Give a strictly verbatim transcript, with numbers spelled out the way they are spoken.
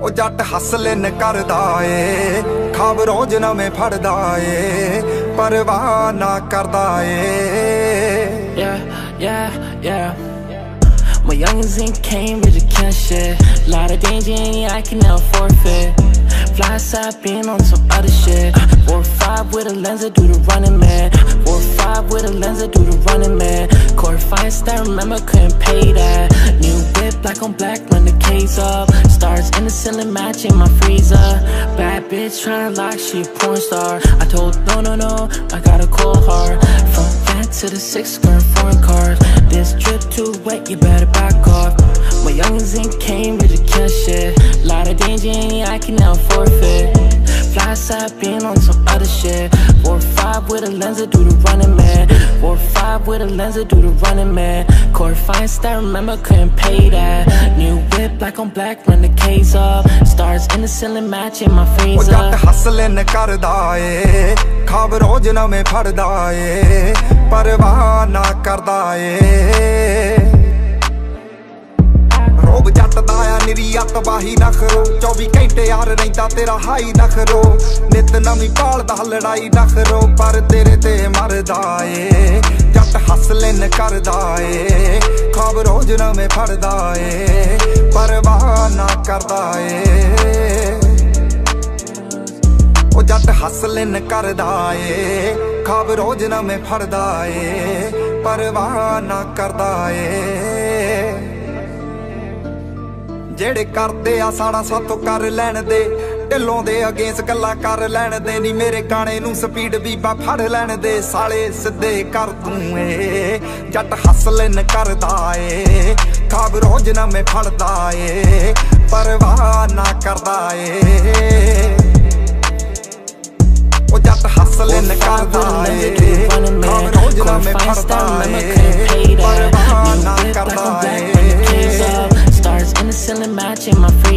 ओ जट हसलिन करदा ए, खाब रोज नवें फड़दा ए, परवाह ना करदा ए। Yeah, yeah, yeah. My youngins in Cambridge, I can't shit. Lot of danger in here, I can never forfeit. Fly side being on some other shit. Four five with a lens, I do the running man. Four five with a lens, I do the running man. Core fights that I remember, couldn't pay that. New whip, black on black, run the case up. Stars in the ceiling, matching my freezer. Bad bitch tryna lock, she a porn star. I told no, no, no, I gotta call hard. From that to the six, skirt foreign cars. This drip too wet, you better back off. My youngins in Cambridge, I can't shit. Lot of danger in here, I can now forfeit. Fly side being on some other shit. Four five with a lens, I do the running man. Four five with a lens, I do the running man. Core fights that I remember, couldn't pay that. New whip, black on black, run the case up. Stars in the ceiling, matching my freezer. ओ जट हसलिन करदा ए, खाब रोज नवें फड़दा ए, परवाह ना करदा ए। रोब जट दा आ निरी अतवाही ना करो, चौबी घंटे यार रहिंदा तेरा हाई ना करो। नित नवीं भालदा लड़ाई ना करो, पर तेरे ते मरदा ए। जट हसलिन करदा ए, खाब रोज नवें फड़दा ए, परवाह ना करदा ए। ओ जट हसलिन करदा ए, खाब रोज नवें फड़दा ए, परवाह ना करदा ए। जेड़े करदे आ साड़ा सातों कर लैण दे, ढिल्लों दे अगेंस्ट गल्लां कर लैण दे। नी मेरे गाने नूं स्पीड बीबा फड़ लैण दे, साले सिद्धे कर दूं ए। जट हसलिन करदा ए, खाब रोज नवें फड़दा ए, परवाह ना करदा ए। ओ जट हसलिन करदा ए, खाब रोज नवें फड़दा ए, परवाह ना करदा ए। Stars in the ceiling, matching my freezer.